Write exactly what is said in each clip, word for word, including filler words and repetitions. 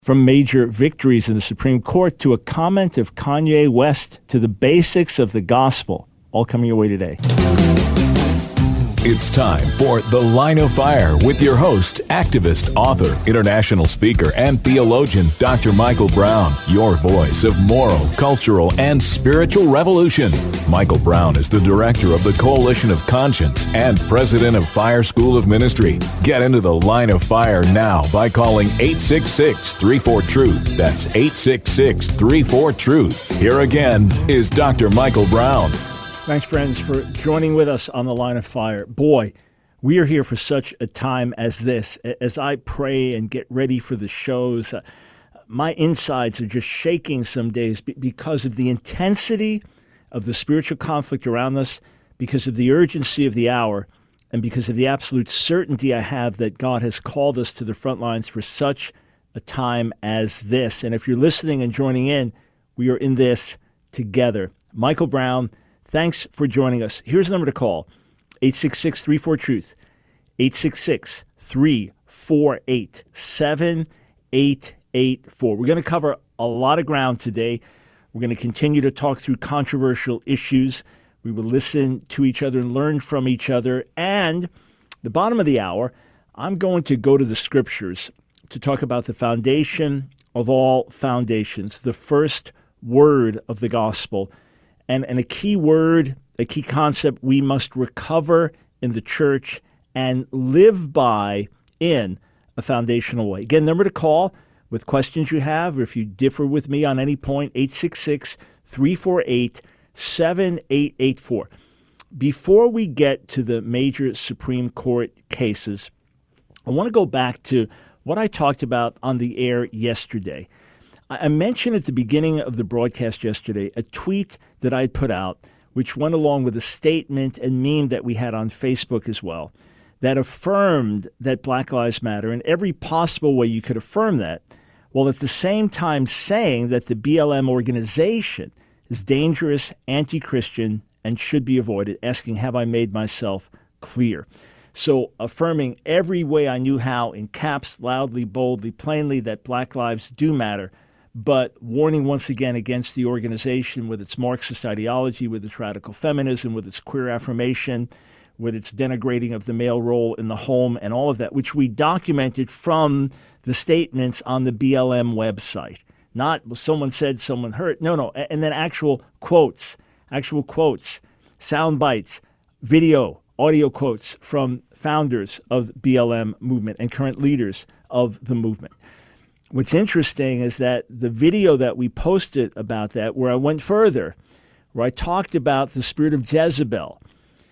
From major victories in the Supreme Court to a comment of Kanye West to the basics of the gospel, all coming your way today. It's time for The Line of Fire with your host, activist, author, international speaker, and theologian, Doctor Michael Brown, your voice of moral, cultural, and spiritual revolution. Michael Brown is the director of the Coalition of Conscience and president of Fire School of Ministry. Get into The Line of Fire now by calling eight six six, three four, TRUTH. That's eight six six, three four, TRUTH. Here again is Doctor Michael Brown. Thanks, friends, for joining with us on The Line of Fire. Boy, we are here for such a time as this. As I pray and get ready for the shows, uh, my insides are just shaking some days because of the intensity of the spiritual conflict around us, because of the urgency of the hour, and because of the absolute certainty I have that God has called us to the front lines for such a time as this. And if you're listening and joining in, we are in this together. Michael Brown, thanks for joining us. Here's the number to call, eight six six, three four, TRUTH, eight six six, three four eight, seven eight eight four. We're going to cover a lot of ground today. We're going to continue to talk through controversial issues. We will listen to each other and learn from each other. And the bottom of the hour, I'm going to go to the scriptures to talk about the foundation of all foundations, the first word of the gospel. And, and a key word, a key concept we must recover in the church and live by in a foundational way. Again, number to call with questions you have, or if you differ with me on any point, eight six six, three four eight, seven eight eight four. Before we get to the major Supreme Court cases, I want to go back to what I talked about on the air yesterday. I mentioned at the beginning of the broadcast yesterday a tweet that I had put out, which went along with a statement and meme that we had on Facebook as well, that affirmed that Black Lives Matter in every possible way you could affirm that, while at the same time saying that the B L M organization is dangerous, anti-Christian, and should be avoided, asking, have I made myself clear? So affirming every way I knew how, in caps, loudly, boldly, plainly, that Black lives do matter, but warning once again against the organization with its Marxist ideology, with its radical feminism, with its queer affirmation, with its denigrating of the male role in the home and all of that, which we documented from the statements on the B L M website. Not someone said, someone heard. No, no. And then actual quotes, actual quotes, sound bites, video, audio quotes from founders of the B L M movement and current leaders of the movement. What's interesting is that the video that we posted about that, where I went further, where I talked about the spirit of Jezebel,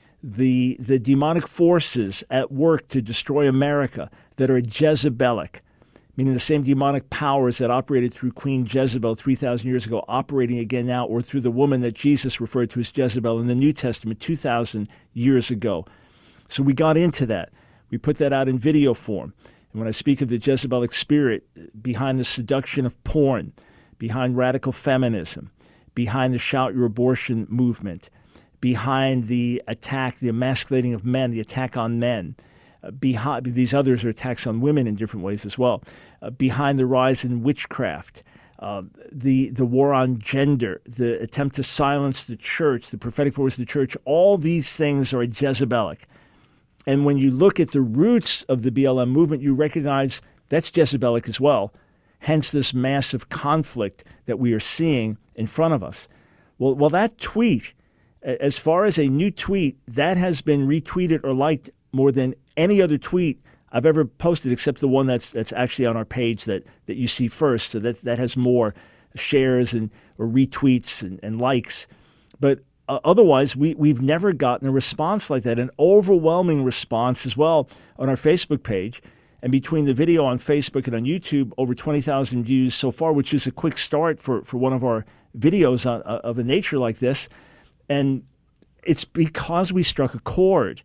the the demonic forces at work to destroy America that are Jezebelic, meaning the same demonic powers that operated through Queen Jezebel three thousand years ago, operating again now, or through the woman that Jesus referred to as Jezebel in the New Testament two thousand years ago. So we got into that. We put that out in video form. And when I speak of the Jezebelic spirit behind the seduction of porn, behind radical feminism, behind the Shout Your Abortion movement, behind the attack, the emasculating of men, the attack on men, uh, behind these others are attacks on women in different ways as well, uh, behind the rise in witchcraft, uh, the, the war on gender, the attempt to silence the church, the prophetic voice of the church, all these things are Jezebelic. And when you look at the roots of the B L M movement, you recognize that's Jezebelic as well. Hence this massive conflict that we are seeing in front of us. Well, well, that tweet, as far as a new tweet, that has been retweeted or liked more than any other tweet I've ever posted, except the one that's that's actually on our page that, that you see first. So that that has more shares and or retweets and, and likes. But Uh, otherwise, we, we've never gotten a response like that, an overwhelming response as well on our Facebook page. And between the video on Facebook and on YouTube, over twenty thousand views so far, which is a quick start for, for one of our videos on, uh, of a nature like this. And it's because we struck a chord,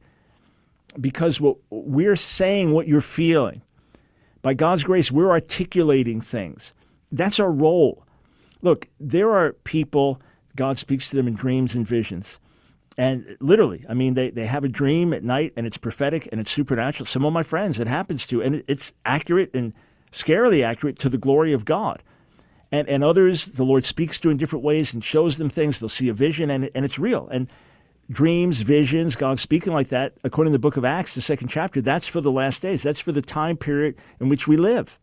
because what, we're saying what you're feeling. By God's grace, we're articulating things. That's our role. Look, there are people, God speaks to them in dreams and visions. And literally, I mean, they, they have a dream at night and it's prophetic and it's supernatural. Some of my friends, it happens to, and it's accurate and scarily accurate to the glory of God. And, and others, the Lord speaks to in different ways and shows them things. They'll see a vision, and, and it's real. And dreams, visions, God speaking like that, according to the book of Acts, the second chapter, that's for the last days. That's for the time period in which we live.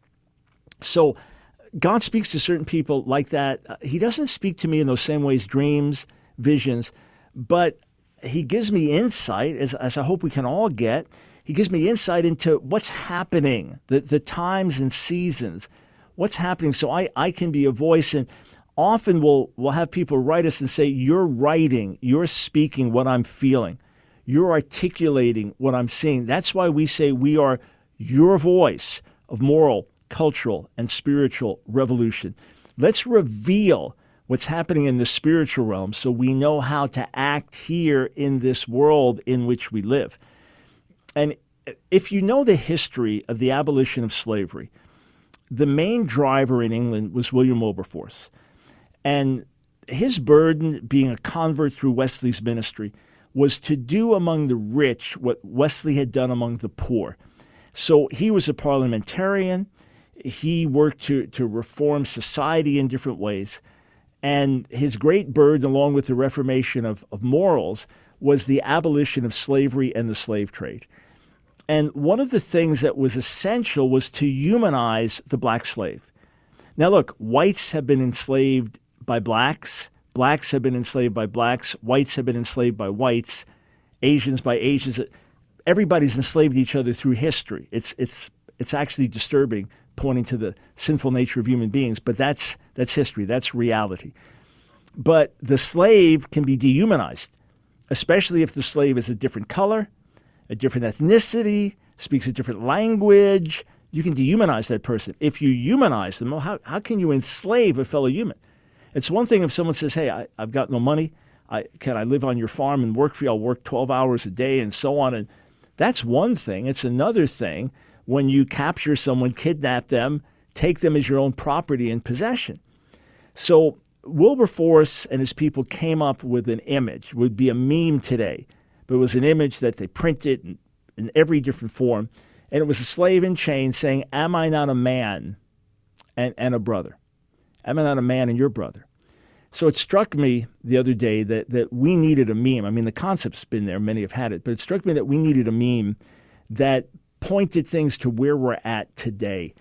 So God speaks to certain people like that. He doesn't speak to me in those same ways, dreams, visions, but he gives me insight, as, as I hope we can all get. He gives me insight into what's happening, the, the times and seasons, what's happening, so I, I can be a voice. And often we'll, we'll have people write us and say, you're writing, you're speaking what I'm feeling. You're articulating what I'm seeing. That's why we say we are your voice of moral, cultural, and spiritual revolution. Let's reveal what's happening in the spiritual realm so we know how to act here in this world in which we live. And if you know the history of the abolition of slavery, the main driver in England was William Wilberforce. And his burden, being a convert through Wesley's ministry, was to do among the rich what Wesley had done among the poor. So he was a parliamentarian. He worked to, to reform society in different ways. And his great burden, along with the reformation of, of morals, was the abolition of slavery and the slave trade. And one of the things that was essential was to humanize the black slave. Now, look, whites have been enslaved by blacks. Blacks have been enslaved by blacks. Whites have been enslaved by whites. Asians by Asians. Everybody's enslaved each other through history. It's it's it's actually disturbing, pointing to the sinful nature of human beings. But that's that's history. That's reality. But the slave can be dehumanized, especially if the slave is a different color, a different ethnicity, speaks a different language. You can dehumanize that person. If you humanize them, well, how, how can you enslave a fellow human? It's one thing if someone says, hey, I, I've got no money. I, can I live on your farm and work for you? I'll work twelve hours a day and so on. And that's one thing. It's another thing when you capture someone, kidnap them, take them as your own property and possession. So Wilberforce and his people came up with an image, would be a meme today, but it was an image that they printed in, in every different form. And it was a slave in chains saying, am I not a man and, and a brother? Am I not a man and your brother? So it struck me the other day that, that we needed a meme. I mean, the concept's been there. Many have had it. But it struck me that we needed a meme that pointed things to where we're at today.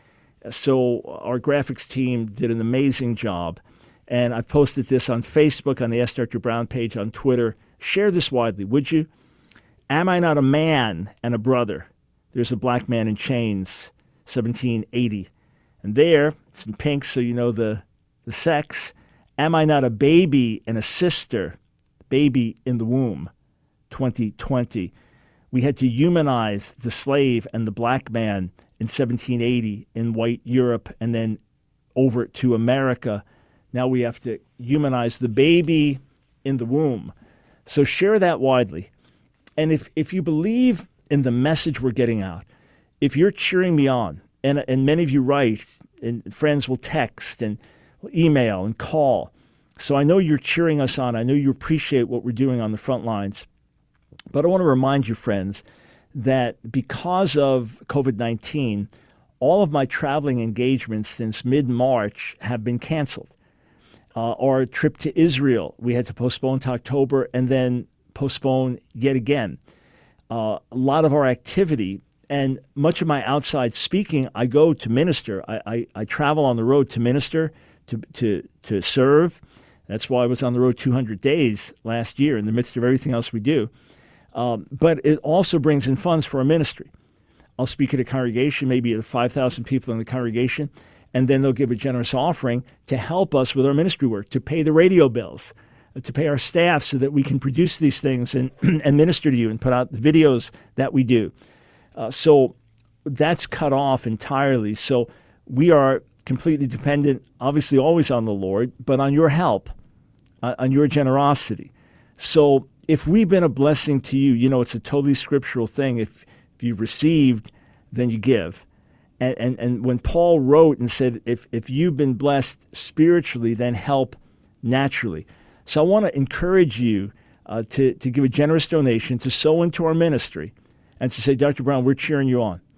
So our graphics team did an amazing job. And I've posted this on Facebook, on the Ask Doctor Brown page, on Twitter. Share this widely, would you? Am I not a man and a brother? There's a black man in chains, seventeen eighty. And there, it's in pink, so you know the, the sex. Am I not a baby and a sister? Baby in the womb, twenty twenty. We had to humanize the slave and the black man in seventeen eighty in white Europe and then over to America. Now we have to humanize the baby in the womb. So share that widely. And if, if you believe in the message we're getting out, if you're cheering me on, and, and many of you write, and friends will text and email and call. So I know you're cheering us on. I know you appreciate what we're doing on the front lines. But I want to remind you, friends, that because of COVID nineteen, all of my traveling engagements since mid-March have been canceled. Uh, our trip to Israel, we had to postpone to October and then postpone yet again. Uh, a lot of our activity and much of my outside speaking, I go to minister. I, I, I travel on the road to minister, to, to, to serve. That's why I was on the road two hundred days last year in the midst of everything else we do. Um, but it also brings in funds for our ministry. I'll speak at a congregation, maybe at five thousand people in the congregation, and then they'll give a generous offering to help us with our ministry work, to pay the radio bills, to pay our staff so that we can produce these things and, and minister to you and put out the videos that we do. Uh, so that's cut off entirely. So we are completely dependent, obviously always on the Lord, but on your help, uh, on your generosity. So if we've been a blessing to you, you know, it's a totally scriptural thing. If, if you've received, then you give. And, and and when Paul wrote and said, if, if you've been blessed spiritually, then help naturally. So I want to encourage you uh, to, to give a generous donation, to sow into our ministry, and to say, Doctor Brown, we're cheering you on.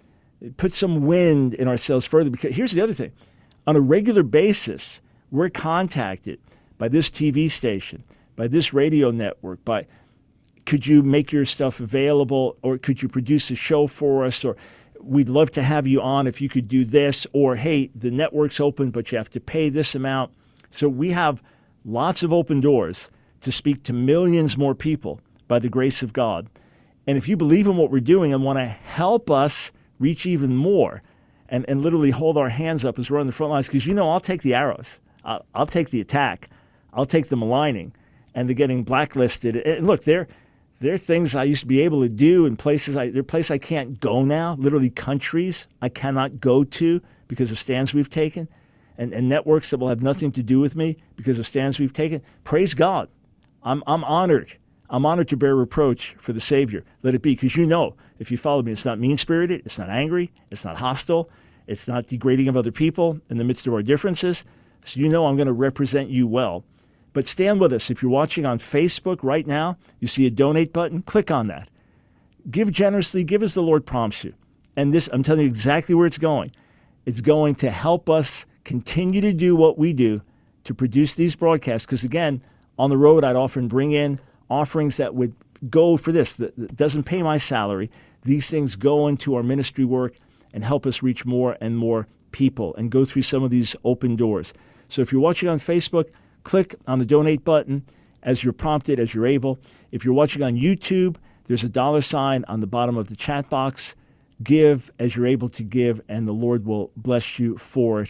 put some wind in our sails further. Because here's the other thing. On a regular basis, we're contacted by this T V station, by this radio network, by could you make your stuff available, or could you produce a show for us, or we'd love to have you on if you could do this, or hey, the network's open, but you have to pay this amount. So we have lots of open doors to speak to millions more people by the grace of God. And if you believe in what we're doing and want to help us reach even more and, and literally hold our hands up as we're on the front lines, because you know I'll take the arrows. I'll, I'll take the attack. I'll take the maligning and the getting blacklisted. And look, there, there are things I used to be able to do in places, I, there are places I can't go now, literally countries I cannot go to because of stands we've taken, and, and networks that will have nothing to do with me because of stands we've taken. Praise God. I'm, I'm honored. I'm honored to bear reproach for the Savior. Let it be, because you know, if you follow me, it's not mean-spirited, it's not angry, it's not hostile, it's not degrading of other people in the midst of our differences. So you know I'm going to represent you well. But stand with us. If you're watching on Facebook right now, you see a donate button, click on that. Give generously, give as the Lord prompts you. And this, I'm telling you exactly where it's going. It's going to help us continue to do what we do to produce these broadcasts. Because again, on the road, I'd often bring in offerings that would go for this, that, that doesn't pay my salary. These things go into our ministry work and help us reach more and more people and go through some of these open doors. So if you're watching on Facebook, click on the donate button as you're prompted, as you're able. If you're watching on YouTube, there's a dollar sign on the bottom of the chat box. Give as you're able to give, and the Lord will bless you for it.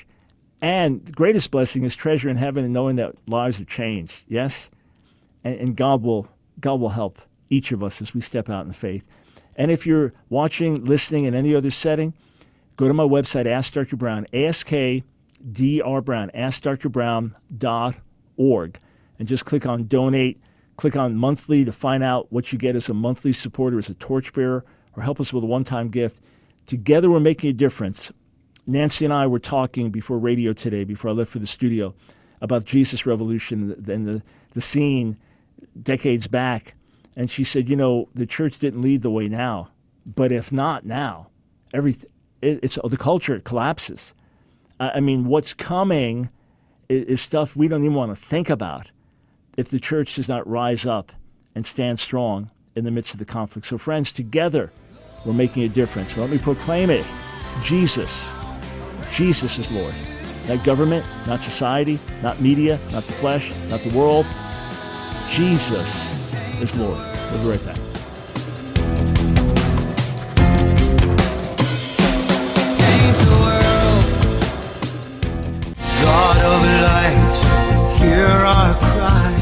And the greatest blessing is treasure in heaven and knowing that lives are changed, yes? And, and God will God will help each of us as we step out in faith. And if you're watching, listening in any other setting, go to my website, Ask Doctor Brown, A S K D R Brown, ask dr brown dot org, and just click on donate, click on monthly to find out what you get as a monthly supporter, as a torchbearer, or help us with a one-time gift. Together we're making a difference. Nancy and I were talking before radio today, before I left for the studio, about Jesus Revolution and the, the scene decades back. And she said, you know, the church didn't lead the way now, but if not now, everything, it, it's the culture collapses. I mean, what's coming is, is stuff we don't even want to think about if the church does not rise up and stand strong in the midst of the conflict. So friends, together we're making a difference. Let me proclaim it. Jesus, Jesus is Lord. Not government, not society, not media, not the flesh, not the world. Jesus is Lord. We'll be right back. God of light, hear our cry,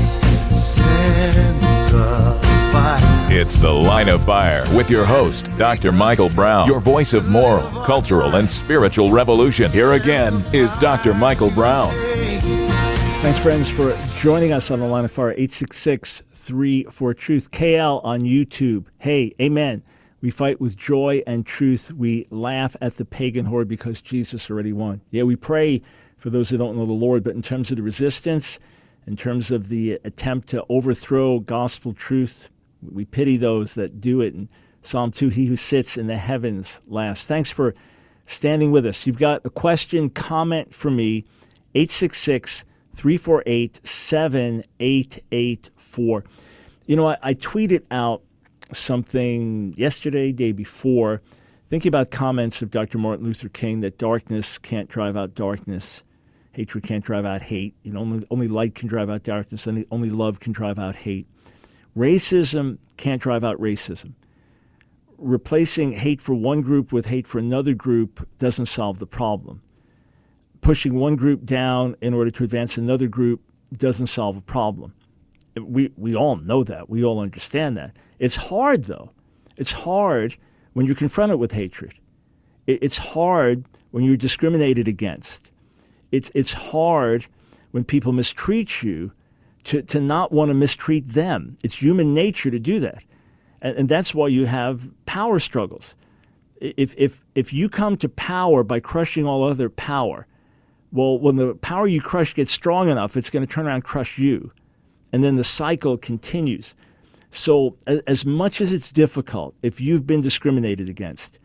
send goodbye. It's The Line of Fire with your host, Doctor Michael Brown, your voice of moral, cultural, and spiritual revolution. Here again is Doctor Michael Brown. Thanks, friends, for joining us on The Line of Fire, eight six six, three four, truth. K L on YouTube. Hey, amen. We fight with joy and truth. We laugh at the pagan horde because Jesus already won. Yeah, we pray for those that don't know the Lord, but in terms of the resistance, in terms of the attempt to overthrow gospel truth, we pity those that do it. In Psalm two, he who sits in the heavens laughs. Thanks for standing with us. You've got a question, comment for me, eight six six, three four eight, seven eight eight four. You know, I, I tweeted out something yesterday, day before, thinking about comments of Doctor Martin Luther King that darkness can't drive out darkness. Hatred can't drive out hate. You know, only, only light can drive out darkness, and only love can drive out hate. Racism can't drive out racism. Replacing hate for one group with hate for another group doesn't solve the problem. Pushing one group down in order to advance another group doesn't solve a problem. We we all know that. We all understand that. It's hard, though. It's hard when you're confronted with hatred. It, it's hard when you're discriminated against. It's it's hard when people mistreat you to, to not want to mistreat them. It's human nature to do that. And, and that's why you have power struggles. If, if, if you come to power by crushing all other power, well, when the power you crush gets strong enough, it's going to turn around and crush you. And then the cycle continues. So as, as much as it's difficult, if you've been discriminated against,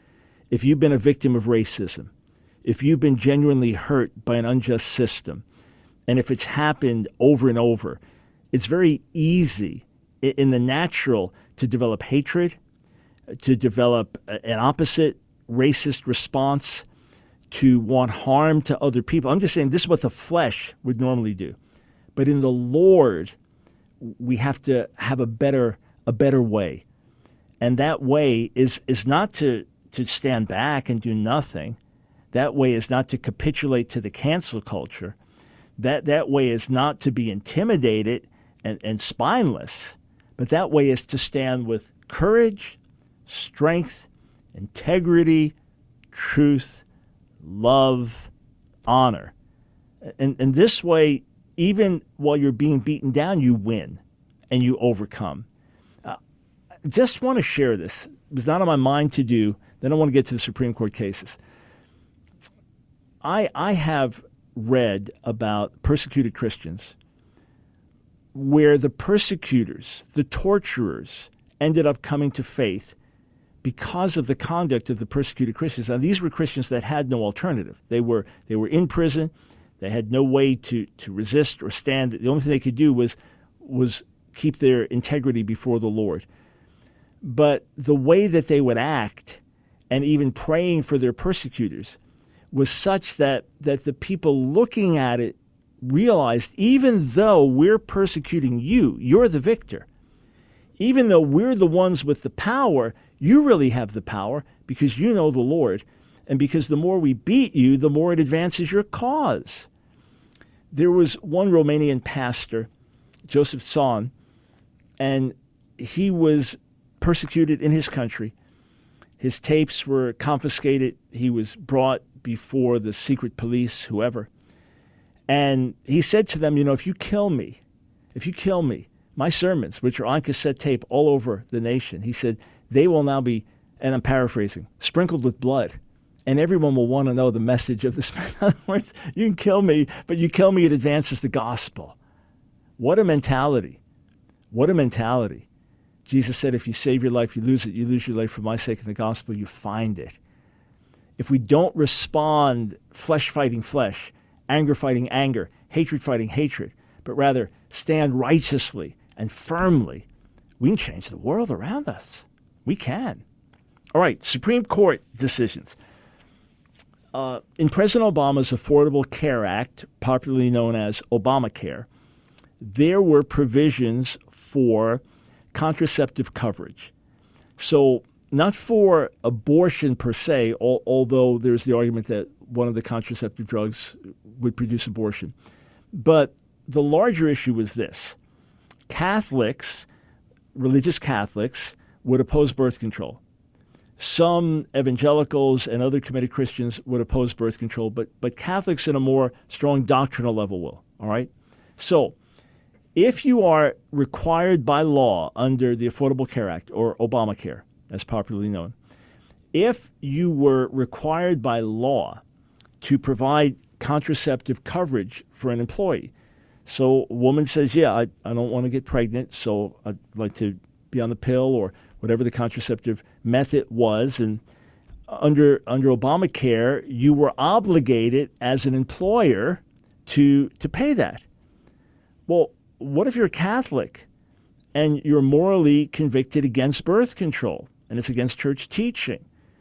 if you've been a victim of racism, if you've been genuinely hurt by an unjust system, and if it's happened over and over, it's very easy in the natural to develop hatred, to develop an opposite racist response, to want harm to other people. I'm just saying this is what the flesh would normally do. But in the Lord, we have to have a better a better way. And that way is is not to, to stand back and do nothing. That way is not to capitulate to the cancel culture. That that way is not to be intimidated and, and spineless. But that way is to stand with courage, strength, integrity, truth, love, honor. And, and this way, even while you're being beaten down, you win and you overcome. Uh, I just want to share this. It was not on my mind to do. Then I want to get to the Supreme Court cases. I, I have read about persecuted Christians where the persecutors, the torturers, ended up coming to faith because of the conduct of the persecuted Christians. Now, these were Christians that had no alternative. They were they were in prison. They had no way to, to resist or stand. The only thing they could do was was keep their integrity before the Lord. But the way that they would act and even praying for their persecutors was such that, that the people looking at it realized, even though we're persecuting you, you're the victor. Even though we're the ones with the power, you really have the power because you know the Lord. And because the more we beat you, the more it advances your cause. There was one Romanian pastor, Joseph Tson, and he was persecuted in his country. His tapes were confiscated. He was brought before the secret police, whoever. And he said to them, you know, if you kill me, if you kill me, my sermons, which are on cassette tape all over the nation, he said, they will now be, and I'm paraphrasing, sprinkled with blood. And everyone will want to know the message of this. In other words, you can kill me, but you kill me, it advances the gospel. What a mentality. What a mentality. Jesus said, if you save your life, you lose it. You lose your life for my sake in the gospel, you find it. If we don't respond flesh fighting flesh, anger fighting anger, hatred fighting hatred, but rather stand righteously and firmly, we can change the world around us. We can. All right, Supreme Court decisions. Uh, in President Obama's Affordable Care Act, popularly known as Obamacare, there were provisions for contraceptive coverage. So not for abortion per se, al- although there's the argument that one of the contraceptive drugs would produce abortion. But the larger issue was this. Catholics, religious Catholics, would oppose birth control. Some evangelicals and other committed Christians would oppose birth control, but, but Catholics in a more strong doctrinal level will, all right? So if you are required by law under the Affordable Care Act, or Obamacare, as popularly known, if you were required by law to provide contraceptive coverage for an employee, so a woman says, yeah, I, I don't want to get pregnant, so I'd like to be on the pill or whatever the contraceptive method was, and under under Obamacare, you were obligated as an employer to to pay that. Well, what if you're a Catholic and you're morally convicted against birth control and it's against church teaching?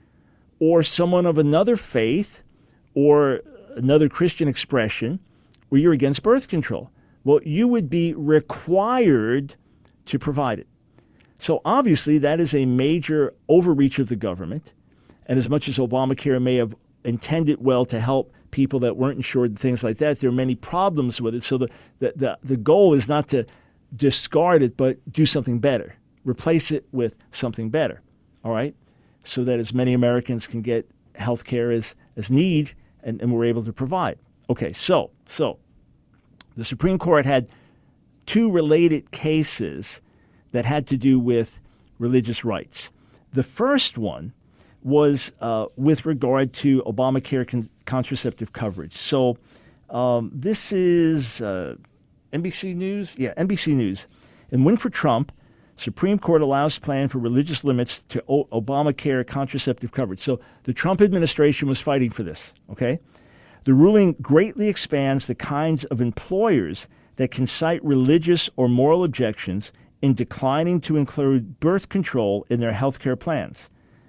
Or someone of another faith or another Christian expression where you're against birth control? Well, you would be required to provide it. So obviously that is a major overreach of the government. And as much as Obamacare may have intended well to help people that weren't insured and things like that, there are many problems with it. So the, the, the, the goal is not to discard it, but do something better. Replace it with something better, all right? So that as many Americans can get health care as, as need and, and we're able to provide. Okay, so so the Supreme Court had two related cases that had to do with religious rights. The first one was uh, with regard to Obamacare con- contraceptive coverage. So um, this is uh, N B C News. Yeah, N B C News. In Win for Trump, Supreme Court allows plan for religious limits to o- Obamacare contraceptive coverage. So the Trump administration was fighting for this, okay? The ruling greatly expands the kinds of employers that can cite religious or moral objections in declining to include birth control in their health care plans.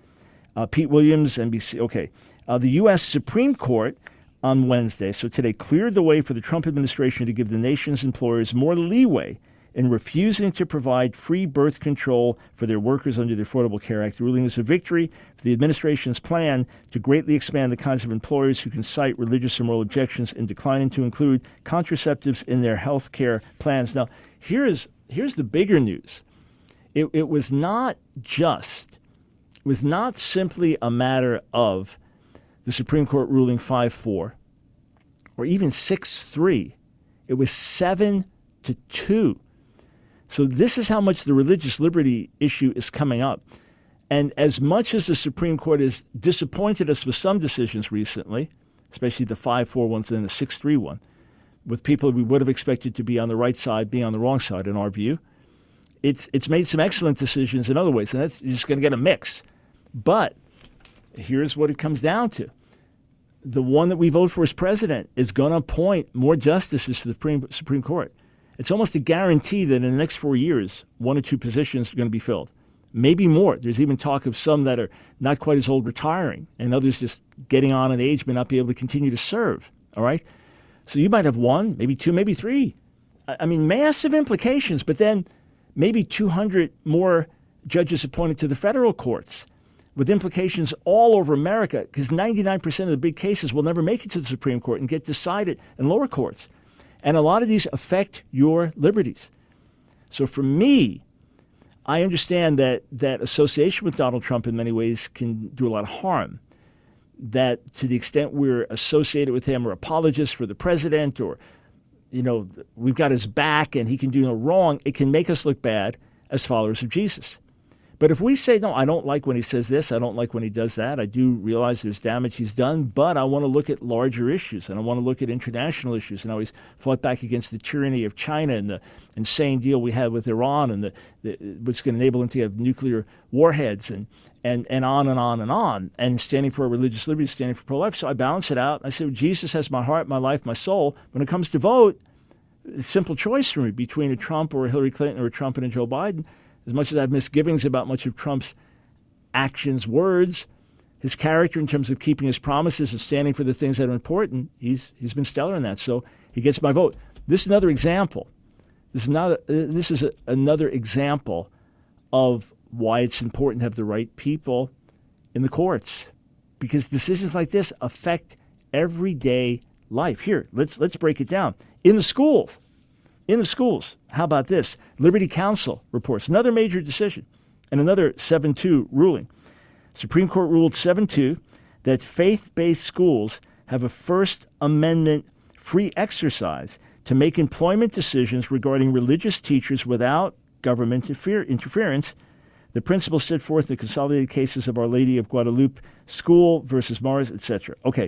Uh, Pete Williams, N B C, okay. Uh, the U S Supreme Court on Wednesday, so today, cleared the way for the Trump administration to give the nation's employers more leeway in refusing to provide free birth control for their workers under the Affordable Care Act. The ruling is a victory for the administration's plan to greatly expand the kinds of employers who can cite religious or moral objections in declining to include contraceptives in their health care plans. Now, here's here's the bigger news. It, it was not just, it was not simply a matter of the Supreme Court ruling five four or even six three. It was seven to two. So this is how much the religious liberty issue is coming up. And as much as the Supreme Court has disappointed us with some decisions recently, especially the five four ones and the six three one, with people we would have expected to be on the right side being on the wrong side in our view, it's it's made some excellent decisions in other ways, and that's you're just going to get a mix. But here's what it comes down to. The one that we vote for as president is going to appoint more justices to the Supreme, Supreme Court. It's almost a guarantee that in the next four years, one or two positions are going to be filled. Maybe more. There's even talk of some that are not quite as old retiring, and others just getting on in age may not be able to continue to serve. All right? So you might have one, maybe two, maybe three. I mean, massive implications, but then maybe two hundred more judges appointed to the federal courts with implications all over America, because ninety-nine percent of the big cases will never make it to the Supreme Court and get decided in lower courts. And a lot of these affect your liberties. So for me, I understand that that association with Donald Trump in many ways can do a lot of harm. That to the extent we're associated with him or apologists for the president, or, you know, we've got his back and he can do no wrong, it can make us look bad as followers of Jesus. But if we say, no, I don't like when he says this, I don't like when he does that, I do realize there's damage he's done, but I want to look at larger issues, and I want to look at international issues. And I always fought back against the tyranny of China and the insane deal we had with Iran, and the, the which is going to enable them to have nuclear warheads, and, and, and on and on and on, and standing for religious liberty, standing for pro-life. So I balance it out. I say, well, Jesus has my heart, my life, my soul. When it comes to vote, it's a simple choice for me between a Trump or a Hillary Clinton or a Trump and a Joe Biden. As much as I have misgivings about much of Trump's actions, words, his character in terms of keeping his promises and standing for the things that are important, he's he's been stellar in that. So he gets my vote. This is another example. This is not. A, this is a, another example of why it's important to have the right people in the courts, because decisions like this affect everyday life. Here, let's let's break it down. In the schools. In the schools, how about this? Liberty Counsel reports another major decision and another seven two ruling. Supreme Court ruled seven two that faith-based schools have a First Amendment free exercise to make employment decisions regarding religious teachers without government interfer- interference. The principle set forth in the consolidated cases of Our Lady of Guadalupe School versus Morris, et cetera. Okay,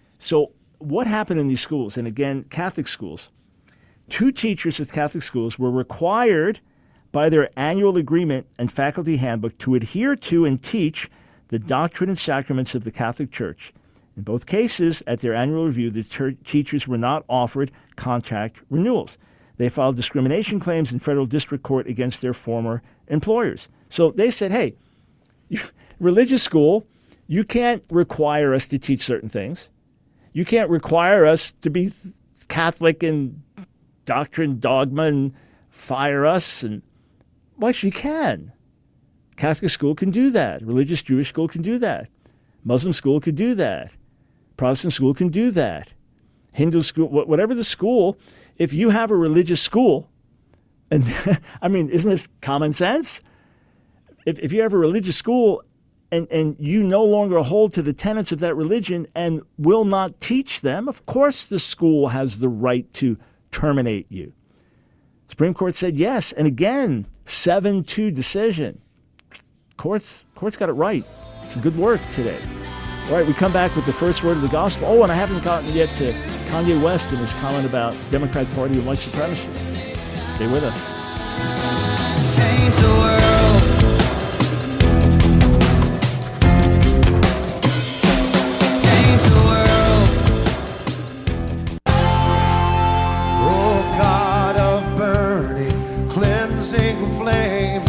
so what happened in these schools? And again, Catholic schools. Two teachers at Catholic schools were required by their annual agreement and faculty handbook to adhere to and teach the doctrine and sacraments of the Catholic Church. In both cases, at their annual review, the ter- teachers were not offered contract renewals. They filed discrimination claims in federal district court against their former employers. So they said, hey, you, religious school, you can't require us to teach certain things. You can't require us to be th- Catholic and doctrine, dogma, and fire us. And well, actually, you can. Catholic school can do that. Religious Jewish school can do that. Muslim school can do that. Protestant school can do that. Hindu school, whatever the school, if you have a religious school, and I mean, isn't this common sense? If, if you have a religious school and, and you no longer hold to the tenets of that religion and will not teach them, of course the school has the right to terminate you. Supreme Court said yes. And again, seven two decision. Courts, courts got it right. Some good work today. All right, we come back with the first word of the gospel. Oh, and I haven't gotten yet to Kanye West and his comment about Democrat Party and white supremacy. Stay with us. change the world. Change the world. Oh God of burning, cleansing flame,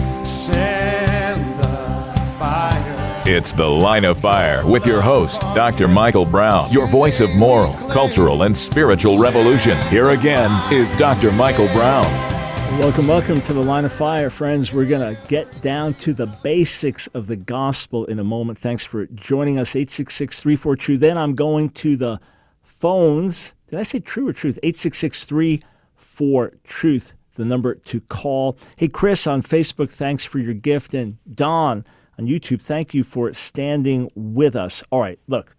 send the fire. It's The Line of Fire with your host, Doctor Michael Brown, your voice of moral, cultural, and spiritual revolution. Here again is Doctor Michael Brown. Welcome, welcome to The Line of Fire, friends. We're going to get down to the basics of the gospel in a moment. Thanks for joining us, eight six six, three four, T R U Then I'm going to the phones. Did I say true or truth? eight six six, three four, truth, the number to call. Hey, Chris on Facebook, thanks for your gift. And Don on YouTube, thank you for standing with us. All right, look,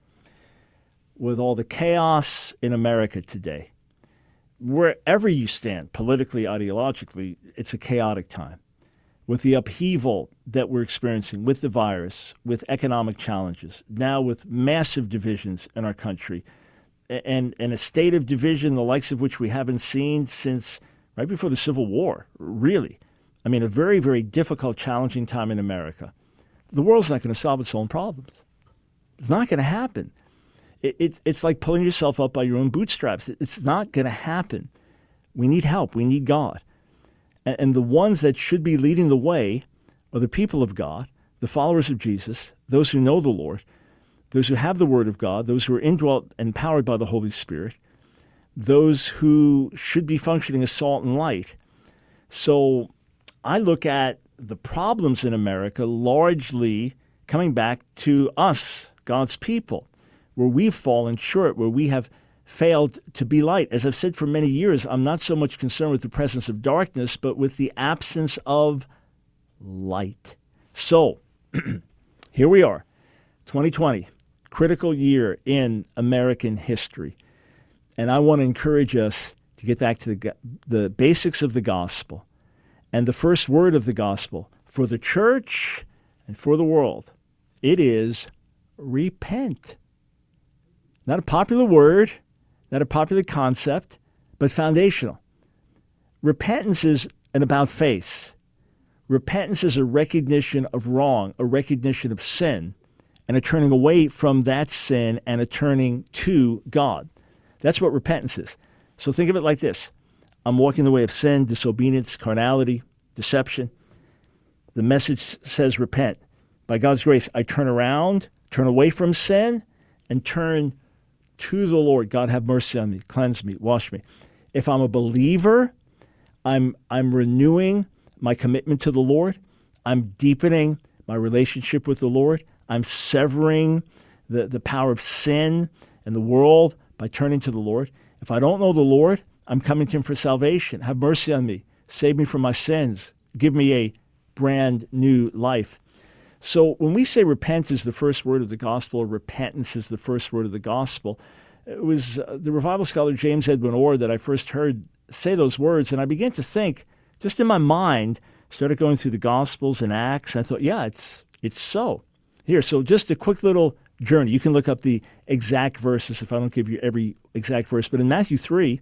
with all the chaos in America today, wherever you stand, politically, ideologically, it's a chaotic time. With the upheaval that we're experiencing with the virus, with economic challenges, now with massive divisions in our country, and, and a state of division the likes of which we haven't seen since right before the Civil War, really. I mean, a very, very difficult, challenging time in America. The world's not going to solve its own problems. It's not going to happen. It, it, it's like pulling yourself up by your own bootstraps. It, it's not going to happen. We need help. We need God. And, and the ones that should be leading the way are the people of God, the followers of Jesus, those who know the Lord, those who have the Word of God, those who are indwelt and empowered by the Holy Spirit, those who should be functioning as salt and light. So I look at the problems in America largely coming back to us, God's people, where we've fallen short, where we have failed to be light. As I've said for many years, I'm not so much concerned with the presence of darkness, but with the absence of light. So here we are, twenty twenty, critical year in American history. And I want to encourage us to get back to the, the basics of the gospel. And the first word of the gospel for the church and for the world, it is repent. Not a popular word, not a popular concept, but foundational. Repentance is an about face. Repentance is a recognition of wrong, a recognition of sin, and a turning away from that sin and a turning to God. That's what repentance is. So think of it like this. I'm walking the way of sin, disobedience, carnality, deception. The message says repent. By God's grace, I turn around, turn away from sin, and turn to the Lord. God, have mercy on me, cleanse me, wash me. If I'm a believer, I'm I'm renewing my commitment to the Lord. I'm deepening my relationship with the Lord. I'm severing the, the power of sin and the world by turning to the Lord. If I don't know the Lord, I'm coming to him for salvation. Have mercy on me. Save me from my sins. Give me a brand new life. So when we say repent is the first word of the gospel, or repentance is the first word of the gospel, it was uh, the revival scholar James Edwin Orr that I first heard say those words, and I began to think, just in my mind, started going through the Gospels and Acts, and I thought, yeah, it's it's so. Here, so just a quick little journey. You can look up the exact verses if I don't give you every exact verse. But in Matthew three,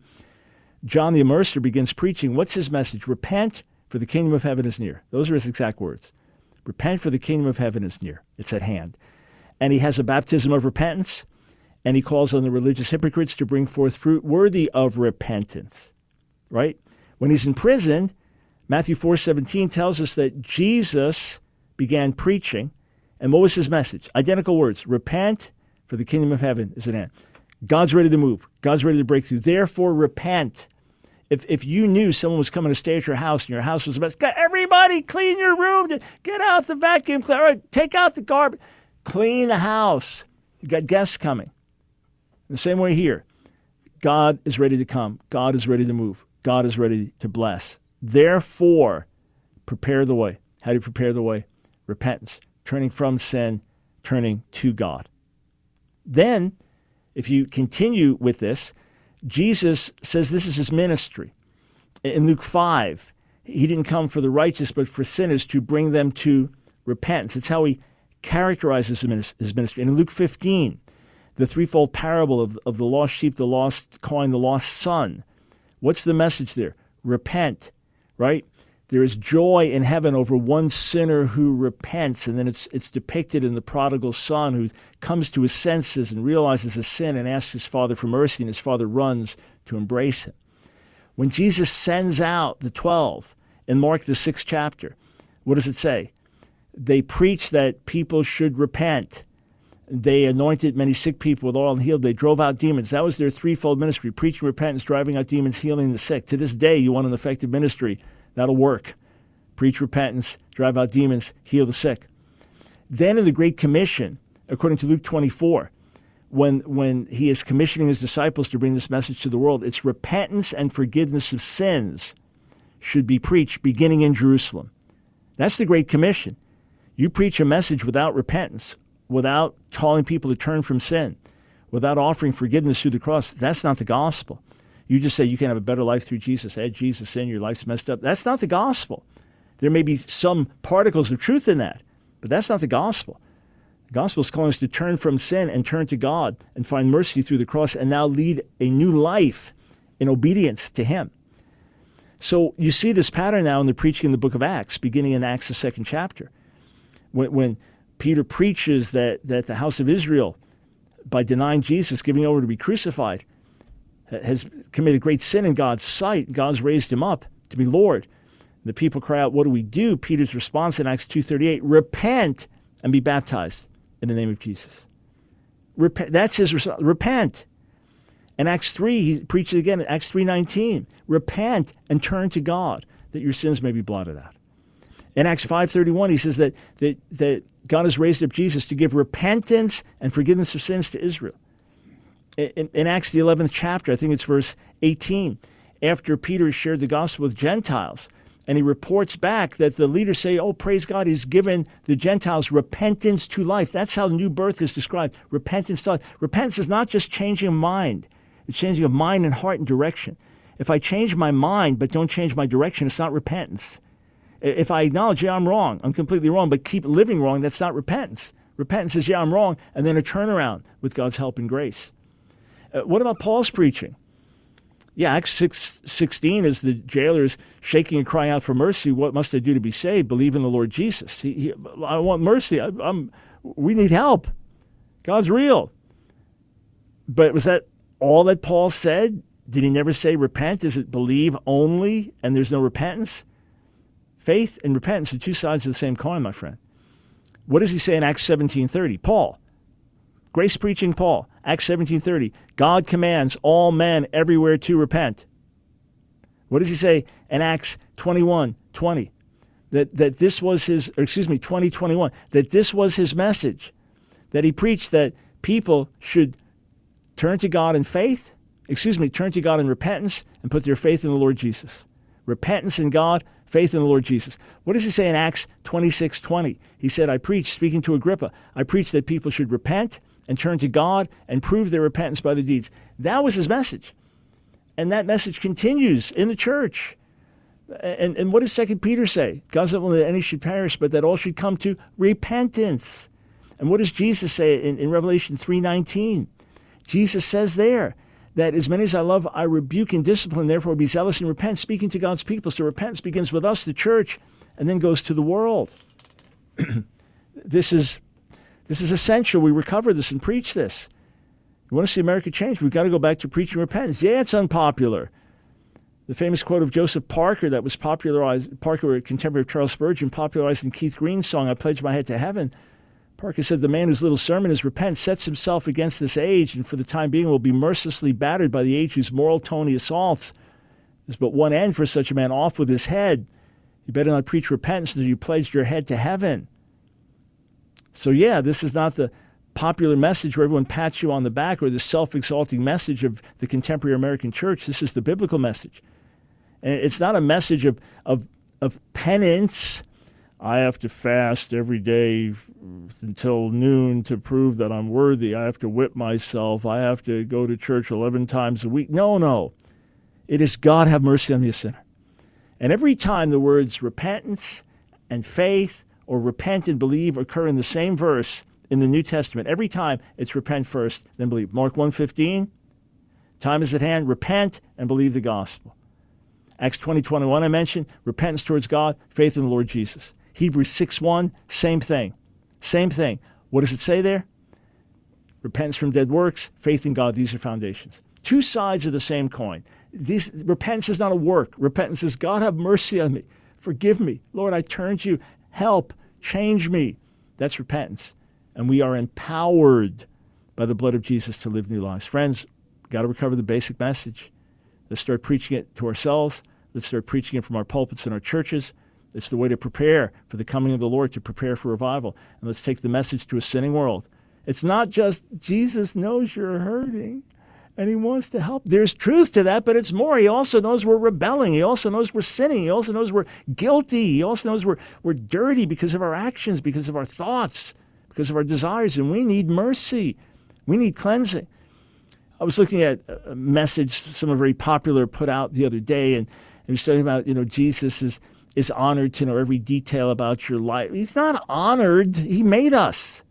John the Immerser begins preaching. What's his message? Repent, for the kingdom of heaven is near. Those are his exact words. Repent, for the kingdom of heaven is near. It's at hand. And he has a baptism of repentance, and he calls on the religious hypocrites to bring forth fruit worthy of repentance, right? When he's in prison, Matthew four seventeen tells us that Jesus began preaching. And what was his message? Identical words. Repent, for the kingdom of heaven is at hand. God's ready to move. God's ready to break through. Therefore, repent. If if you knew someone was coming to stay at your house and your house was a mess, everybody clean your room. Get out the vacuum cleaner. Take out the garbage. Clean the house. You got guests coming. In the same way here, God is ready to come. God is ready to move. God is ready to bless. Therefore, prepare the way. How do you prepare the way? Repentance. Turning from sin, turning to God. Then, if you continue with this, Jesus says this is his ministry. In Luke five, he didn't come for the righteous, but for sinners to bring them to repentance. It's how he characterizes his ministry. And in Luke fifteen, the threefold parable of, of the lost sheep, the lost coin, the lost son. What's the message there? Repent, right? There is joy in heaven over one sinner who repents, and then it's it's depicted in the prodigal son who comes to his senses and realizes his sin and asks his father for mercy, and his father runs to embrace him. When Jesus sends out the twelve in Mark, the sixth chapter, what does it say? They preached that people should repent. They anointed many sick people with oil and healed. They drove out demons. That was their threefold ministry: preaching repentance, driving out demons, healing the sick. To this day, you want an effective ministry, that'll work. Preach repentance, drive out demons, heal the sick. Then in the Great Commission, according to Luke twenty-four, when, when he is commissioning his disciples to bring this message to the world, it's repentance and forgiveness of sins should be preached beginning in Jerusalem. That's the Great Commission. You preach a message without repentance, without calling people to turn from sin, without offering forgiveness through the cross. That's not the gospel. You just say you can have a better life through Jesus. Add Jesus in, your life's messed up. That's not the gospel. There may be some particles of truth in that, but that's not the gospel. The gospel is calling us to turn from sin and turn to God and find mercy through the cross and now lead a new life in obedience to him. So you see this pattern now in the preaching in the book of Acts, beginning in Acts, the second chapter. When, when Peter preaches that, that the house of Israel, by denying Jesus, giving over to be crucified, has committed great sin in God's sight. God's raised him up to be Lord. The people cry out, what do we do? Peter's response in Acts two thirty-eight, repent and be baptized in the name of Jesus. Repent. That's his response. Repent. In Acts three, he preaches again in Acts three nineteen, repent and turn to God that your sins may be blotted out. In Acts five thirty-one, he says that, that, that God has raised up Jesus to give repentance and forgiveness of sins to Israel. In, in Acts the eleventh chapter, I think it's verse eighteen, after Peter shared the gospel with Gentiles, and he reports back that the leaders say, oh, praise God, he's given the Gentiles repentance to life. That's how new birth is described, repentance to life. Repentance is not just changing of mind. It's changing of mind and heart and direction. If I change my mind but don't change my direction, it's not repentance. If I acknowledge, yeah, I'm wrong, I'm completely wrong, but keep living wrong, that's not repentance. Repentance is, yeah, I'm wrong, and then a turnaround with God's help and grace. Uh, what about Paul's preaching? Yeah, Acts six sixteen is the jailers shaking and crying out for mercy. What must I do to be saved? Believe in the Lord Jesus. He, he, I want mercy. I, I'm, we need help. God's real. But was that all that Paul said? Did he never say repent? Is it believe only and there's no repentance? Faith and repentance are two sides of the same coin, my friend. What does he say in Acts seventeen thirty? Paul, grace preaching Paul, Acts seventeen thirty, God commands all men everywhere to repent. What does he say in Acts twenty-one twenty? That, that this was his, or excuse me, twenty twenty-one, that this was his message, that he preached that people should turn to God in faith, excuse me, turn to God in repentance and put their faith in the Lord Jesus. Repentance in God, faith in the Lord Jesus. What does he say in Acts twenty-six twenty? He said, I preach, speaking to Agrippa, I preach that people should repent and turn to God and prove their repentance by the deeds. That was his message. And that message continues in the church. And, and what does Second Peter say? God doesn't want that any should perish, but that all should come to repentance. And what does Jesus say in, in Revelation three nineteen? Jesus says there that as many as I love, I rebuke and discipline, therefore be zealous and repent, speaking to God's people. So repentance begins with us, the church, and then goes to the world. This is this is essential. We recover this and preach this. You want to see America change? We've got to go back to preaching repentance. Yeah, it's unpopular. The famous quote of Joseph Parker that was popularized, Parker, a contemporary of Charles Spurgeon, popularized in Keith Green's song, I Pledge My Head to Heaven. Parker said, the man whose little sermon is repent sets himself against this age and for the time being will be mercilessly battered by the age whose moral tone he assaults. There's but one end for such a man, off with his head. You better not preach repentance until you pledged your head to heaven. So yeah, this is not the popular message where everyone pats you on the back or the self-exalting message of the contemporary American church. This is the biblical message. And it's not a message of, of, of penance. I have to fast every day until noon to prove that I'm worthy. I have to whip myself. I have to go to church eleven times a week. No, no. It is God have mercy on me, a sinner. And every time the words repentance and faith or repent and believe occur in the same verse in the New Testament, every time it's repent first, then believe. Mark one fifteen, time is at hand, repent and believe the gospel. Acts twenty, twenty-one I mentioned, repentance towards God, faith in the Lord Jesus. Hebrews six one, same thing. Same thing. What does it say there? Repentance from dead works, faith in God, these are foundations. Two sides of the same coin. This, repentance is not a work. Repentance is, God, have mercy on me. Forgive me. Lord, I turn to you. Help. Change me. That's repentance. And we are empowered by the blood of Jesus to live new lives. Friends, we've got to recover the basic message. Let's start preaching it to ourselves. Let's start preaching it from our pulpits and our churches. It's the way to prepare for the coming of the Lord, to prepare for revival. And let's take the message to a sinning world. It's not just Jesus knows you're hurting and he wants to help. There's truth to that, but it's more. He also knows we're rebelling. He also knows we're sinning. He also knows we're guilty. He also knows we're, we're dirty because of our actions, because of our thoughts, because of our desires, and we need mercy. We need cleansing. I was looking at a message someone very popular put out the other day, and he was talking about, you know, Jesus is, is honored to know every detail about your life. He's not honored. He made us.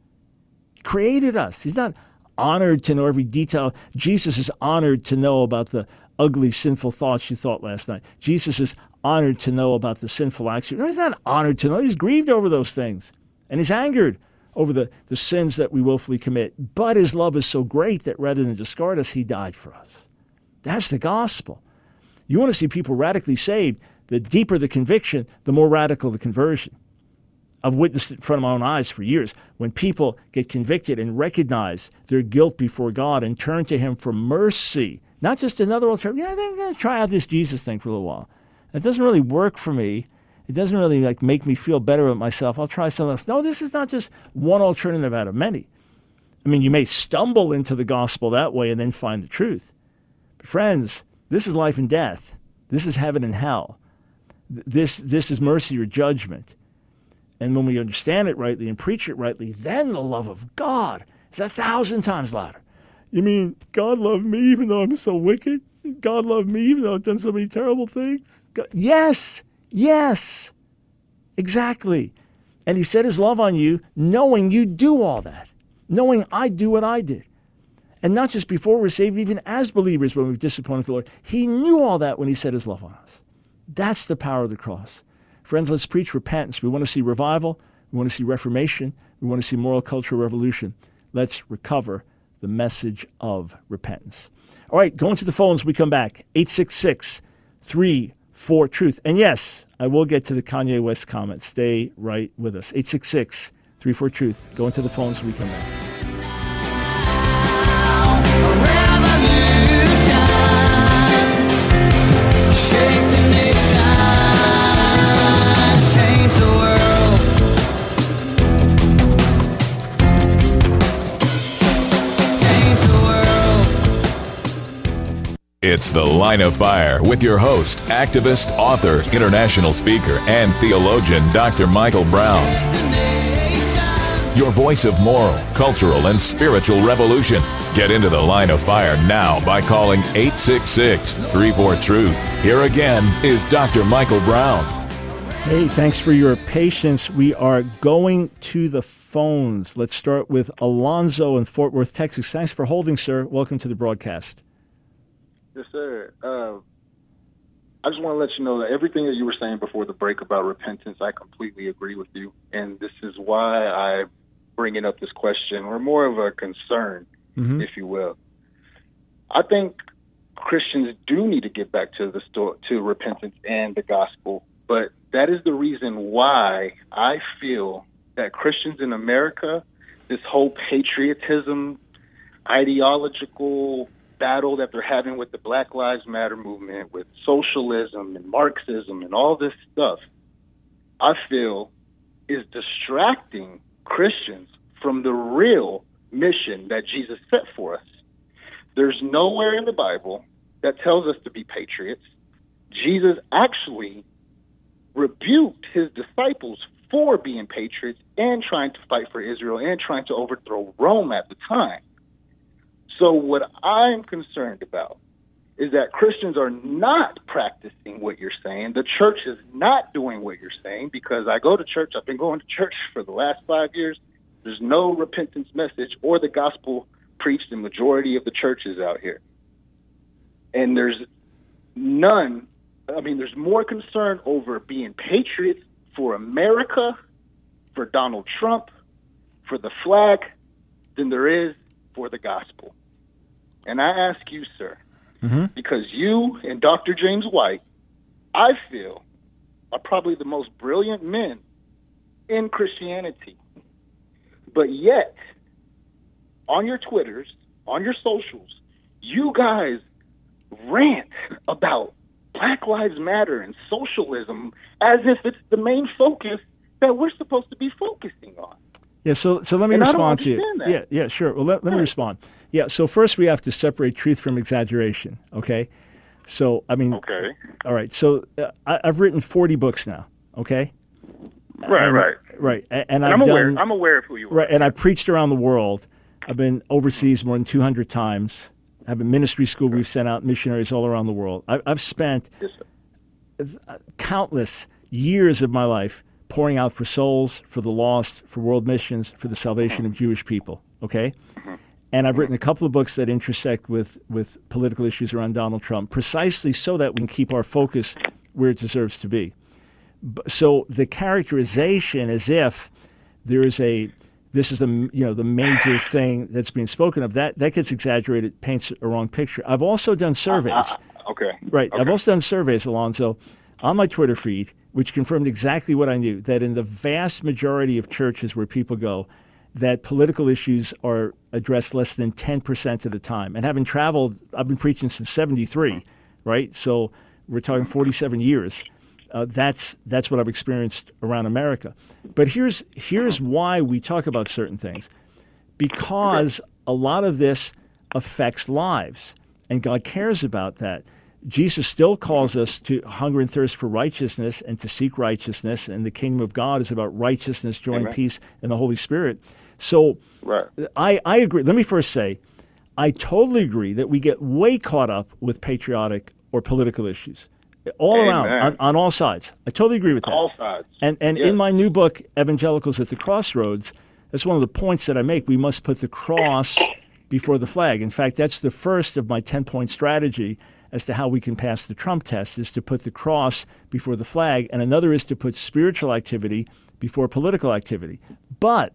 Created us. He's not honored to know every detail. Jesus is honored to know about the ugly, sinful thoughts you thought last night. Jesus is honored to know about the sinful action. No, he's not honored to know. He's grieved over those things. And he's angered over the, the sins that we willfully commit. But his love is so great that rather than discard us, he died for us. That's the gospel. You want to see people radically saved, the deeper the conviction, the more radical the conversion. I've witnessed it in front of my own eyes for years. When people get convicted and recognize their guilt before God and turn to him for mercy, not just another alternative. Yeah, I'm going to try out this Jesus thing for a little while. It doesn't really work for me. It doesn't really like make me feel better about myself. I'll try something else. No, this is not just one alternative out of many. I mean, you may stumble into the gospel that way and then find the truth. But friends, this is life and death. This is heaven and hell. This, this is mercy or judgment. And when we understand it rightly and preach it rightly, then the love of God is a thousand times louder. You mean God loved me even though I'm so wicked? God loved me even though I've done so many terrible things? God, yes, yes, exactly. And he set his love on you knowing you do all that, knowing I do what I did. And not just before we're saved, even as believers when we've disappointed the Lord. He knew all that when he set his love on us. That's the power of the cross. Friends, let's preach repentance. We want to see revival. We want to see reformation. We want to see moral cultural revolution. Let's recover the message of repentance. All right, going to the phones, we come back. eight six six, three four, truth. And yes, I will get to the Kanye West comment. Stay right with us. eight six six, three four, truth. Going to the phones, we come back. Shake the nation, change the world. Change the world. It's The Line of Fire with your host, activist, author, international speaker, and theologian, Doctor Michael Brown. Your voice of moral, cultural, and spiritual revolution. Get into The Line of Fire now by calling eight six six, three four, truth. Here again is Doctor Michael Brown. Hey, thanks for your patience. We are going to the phones. Let's start with Alonzo in Fort Worth, Texas. Thanks for holding, sir. Welcome to the broadcast. Yes, sir. Uh, I just want to let you know that everything that you were saying before the break about repentance, I completely agree with you. And this is why I'm bringing up this question, or more of a concern, mm-hmm. if you will. I think Christians do need to get back to the sto- to repentance and the gospel, but that is the reason why I feel that Christians in America, this whole patriotism, ideological battle that they're having with the Black Lives Matter movement, with socialism and Marxism and all this stuff, I feel is distracting Christians from the real mission that Jesus set for us. There's nowhere in the Bible that tells us to be patriots. Jesus actually rebuked his disciples for being patriots and trying to fight for Israel and trying to overthrow Rome at the time. So what I'm concerned about is that Christians are not practicing what you're saying. The church is not doing what you're saying, because I go to church. I've been going to church for the last five years. There's no repentance message or the gospel preached in majority of the churches out here. And there's none I mean, there's more concern over being patriots for America, for Donald Trump, for the flag, than there is for the gospel. And I ask you, sir, mm-hmm. because you and Doctor James White, I feel, are probably the most brilliant men in Christianity. But yet, on your Twitters, on your socials, you guys rant about Black Lives Matter and socialism as if it's the main focus that we're supposed to be focusing on. Yeah, so so let me and respond I don't to you. understand that. Yeah, yeah, sure. Well, let, let me respond. Yeah, so first we have to separate truth from exaggeration, okay? So, I mean, Okay. all right, so uh, I, I've written forty books now, okay? Right, And- right. Right, and, and And I've I'm aware. done, I'm aware of who you are. right, and I preached around the world. I've been overseas more than two hundred times. I have a ministry school. We've sent out missionaries all around the world. I, I've spent Yes, sir. countless years of my life pouring out for souls, for the lost, for world missions, for the salvation of Jewish people, okay? And I've written a couple of books that intersect with, with political issues around Donald Trump, precisely so that we can keep our focus where it deserves to be. B- So the characterization as if there is a, this is the, you know, the major thing that's being spoken of, that, that gets exaggerated, paints a wrong picture. I've also done surveys. Okay. Right. Okay. I've also done surveys, Alonzo, on my Twitter feed, which confirmed exactly what I knew, that in the vast majority of churches where people go, that political issues are addressed less than ten percent of the time. And having traveled, I've been preaching since seventy-three, right? So we're talking forty-seven years. Uh, that's that's what I've experienced around America. But here's here's why we talk about certain things. Because a lot of this affects lives, and God cares about that. Jesus still calls us to hunger and thirst for righteousness and to seek righteousness, and the kingdom of God is about righteousness, joy, and Amen. peace in the Holy Spirit. So Right. I, I agree. Let me first say, I totally agree that we get way caught up with patriotic or political issues all Amen. around, on, on all sides. I totally agree with that. All sides. And and Yes. in my new book, Evangelicals at the Crossroads, that's one of the points that I make. We must put the cross before the flag. In fact, that's the first of my ten-point strategy as to how we can pass the Trump test, is to put the cross before the flag, and another is to put spiritual activity before political activity. But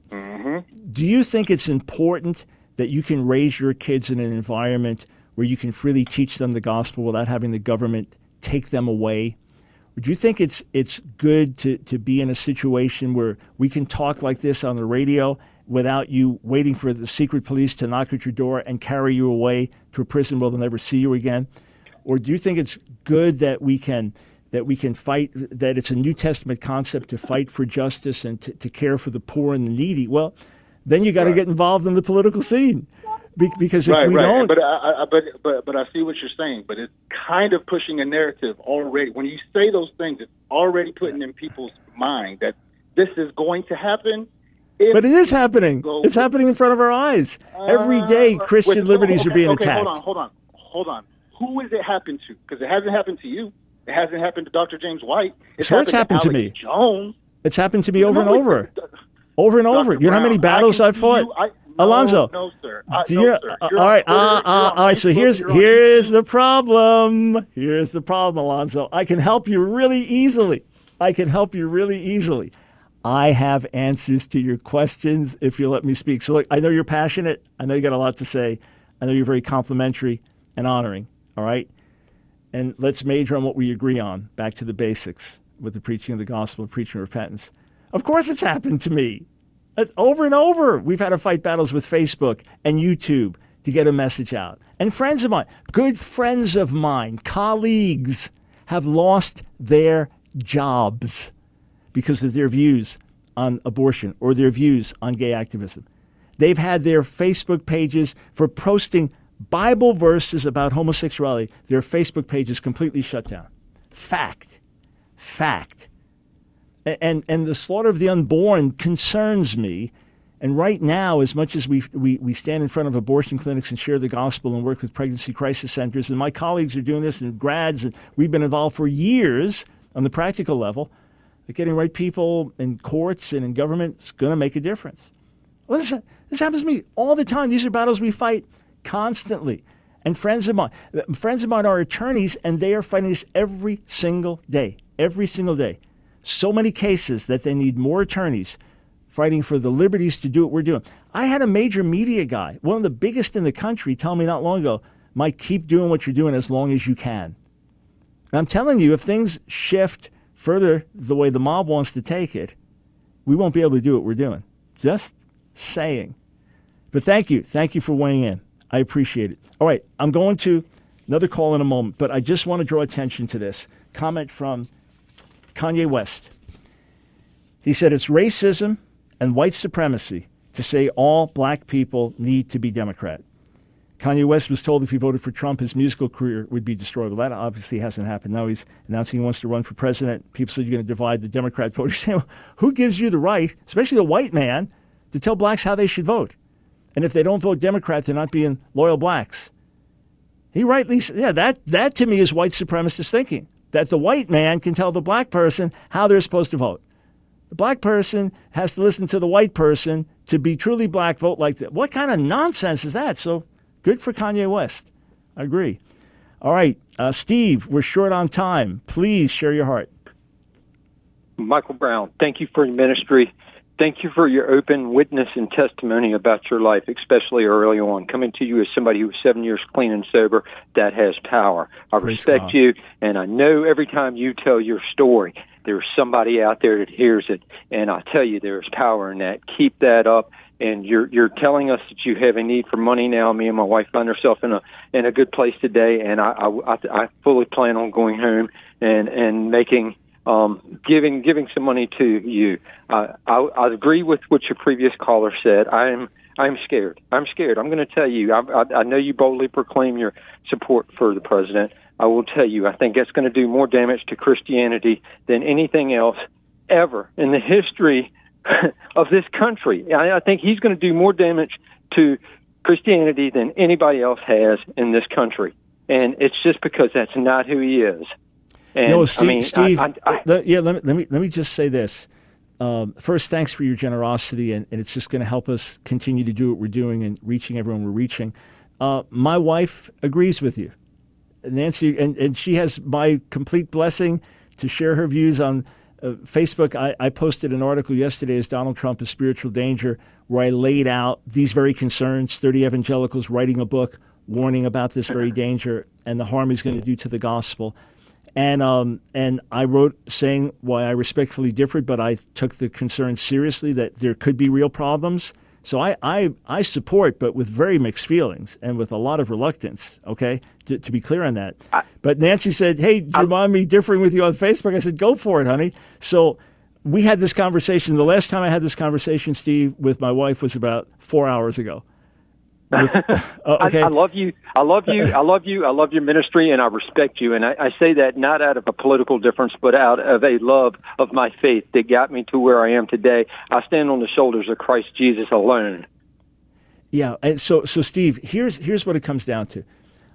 do you think it's important that you can raise your kids in an environment where you can freely teach them the gospel without having the government take them away? Or do you think it's it's good to, to be in a situation where we can talk like this on the radio without you waiting for the secret police to knock at your door and carry you away to a prison where they'll never see you again? Or do you think it's good that we can that we can fight, that it's a New Testament concept to fight for justice and to, to care for the poor and the needy? Well, then you got to Right. get involved in the political scene. Be- because if right, we right. don't, But I, I, but but but I see what you're saying. But it's kind of pushing a narrative already. When you say those things, it's already putting in people's mind that this is going to happen. If but it is happening. go It's with- happening in front of our eyes. Every day, Uh, Christian wait, liberties okay, are being okay, attacked. Hold on, hold on, hold on. Who has it happened to? Because it hasn't happened to you. It hasn't happened to Doctor James White. It's Sure, it's happened to Alex me. Jones. It's happened to me over and No, over, it- over and over. Doctor You know how many Brown, I battles can I've see faught, you- I- no, Alonzo? No, sir. I, Do no, you, sir. uh, You're all on right, Twitter, uh, you're uh, on all right. So Facebook, here's you're on here's YouTube. the problem. Here's the problem, Alonzo. I can help you really easily. I can help you really easily. I have answers to your questions if you let me speak. So look, I know you're passionate. I know you got a lot to say. I know you're very complimentary and honoring. All right, and let's major on what we agree on. Back to the basics with the preaching of the gospel and preaching of repentance. Of course, it's happened to me. Uh, Over and over, we've had to fight battles with Facebook and YouTube to get a message out. And friends of mine, good friends of mine, colleagues, have lost their jobs because of their views on abortion or their views on gay activism. They've had their Facebook pages for posting Bible verses about homosexuality, their Facebook pages completely shut down. Fact. Fact. And, and the slaughter of the unborn concerns me. And right now, as much as we, we, we stand in front of abortion clinics and share the gospel and work with pregnancy crisis centers, and my colleagues are doing this, and grads, and we've been involved for years on the practical level, that getting right people in courts and in government is going to make a difference. Well, this, this happens to me all the time. These are battles we fight constantly. And friends of mine, friends of mine are attorneys, and they are fighting this every single day, every single day. So many cases that they need more attorneys fighting for the liberties to do what we're doing. I had a major media guy, one of the biggest in the country, tell me not long ago, Mike, keep doing what you're doing as long as you can. And I'm telling you, if things shift further the way the mob wants to take it, we won't be able to do what we're doing. Just saying. But thank you. Thank you for weighing in. I appreciate it. All right, I'm going to another call in a moment, but I just want to draw attention to this comment from Kanye West. He said it's racism and white supremacy to say all black people need to be Democrat. Kanye West was told if he voted for Trump, his musical career would be destroyed. Well, that obviously hasn't happened. Now he's announcing he wants to run for president. People said you're going to divide the Democrat vote. You're saying, well, who gives you the right, especially the white man, to tell blacks how they should vote? And if they don't vote Democrat, they're not being loyal blacks. He rightly said, yeah, that, that to me is white supremacist thinking, that the white man can tell the black person how they're supposed to vote. The black person has to listen to the white person to be truly black, vote like that. What kind of nonsense is that? So good for Kanye West. I agree. All right, uh, Steve, we're short on time. Please share your heart. Michael Brown, thank you for your ministry. Thank you for your open witness and testimony about your life, especially early on. Coming to you as somebody who was seven years clean and sober, that has power. I Praise respect God. you, and I know every time you tell your story, there's somebody out there that hears it, and I tell you there's power in that. Keep that up. And you're you're telling us that you have a need for money now. Me and my wife find ourselves in a in a good place today, and I I, I fully plan on going home and and making um giving giving some money to you. Uh, I I agree with what your previous caller said. I'm I'm scared. I'm scared. I'm going to tell you. I, I I know you boldly proclaim your support for the president. I will tell you. I think that's going to do more damage to Christianity than anything else ever in the history of this country. I, I think he's going to do more damage to Christianity than anybody else has in this country. And it's just because that's not who he is. And No, Steve, I mean, Steve I, I, I, let, yeah, let me, let me let me just say this. Um, first, thanks for your generosity, and, and it's just going to help us continue to do what we're doing and reaching everyone we're reaching. Uh, my wife agrees with you, Nancy, and, and she has my complete blessing to share her views on Uh, Facebook. I, I posted an article yesterday as Donald Trump is spiritual danger, where I laid out these very concerns, thirty evangelicals writing a book warning about this very danger and the harm he's going to do to the gospel. And um, and I wrote saying why I respectfully differed, but I took the concern seriously that there could be real problems. So I, I, I support, but with very mixed feelings and with a lot of reluctance, okay, to, to be clear on that. I, but Nancy said, hey, do you mind me differing with you on Facebook? I said, go for it, honey. So we had this conversation. The last time I had this conversation, Steve, with my wife was about four hours ago. With, uh, okay. I, I love you. I love you. I love you. I love your ministry, and I respect you. And I, I say that not out of a political difference, but out of a love of my faith that got me to where I am today. I stand on the shoulders of Christ Jesus alone. Yeah. And so, so Steve, here's here's what it comes down to.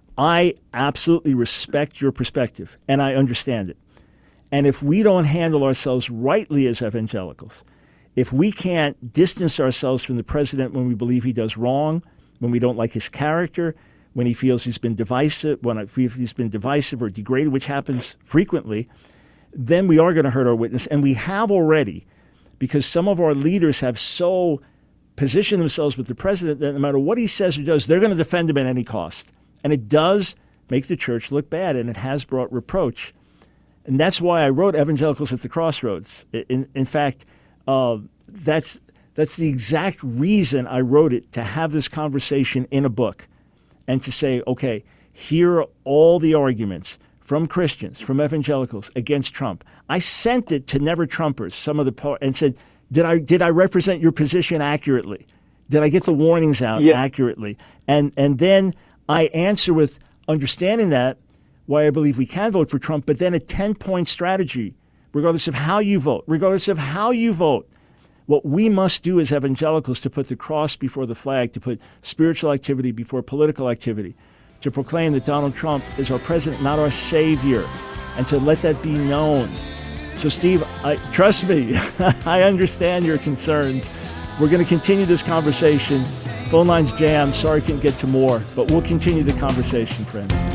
I absolutely respect your perspective, and I understand it. And if we don't handle ourselves rightly as evangelicals, if we can't distance ourselves from the president when we believe he does wrong, when we don't like his character, when he feels he's been divisive, when he's been divisive or degraded, which happens frequently, then we are going to hurt our witness. And we have already, because some of our leaders have so positioned themselves with the president that no matter what he says or does, they're going to defend him at any cost. And it does make the church look bad, and it has brought reproach. And that's why I wrote Evangelicals at the Crossroads. In, in fact, uh, that's... That's the exact reason I wrote it, to have this conversation in a book and to say, okay, here are all the arguments from Christians, from evangelicals against Trump. I sent it to Never Trumpers, some of the part, and said, did I did I represent your position accurately? Did I get the warnings out yeah. accurately? And and then I answer with understanding that, why I believe we can vote for Trump, but then a ten-point strategy, regardless of how you vote, regardless of how you vote. What we must do as evangelicals to put the cross before the flag, to put spiritual activity before political activity, to proclaim that Donald Trump is our president, not our savior, and to let that be known. So, Steve, I, trust me, I understand your concerns. We're going to continue this conversation Phone lines jam. Sorry I couldn't get to more, but we'll continue the conversation, friends.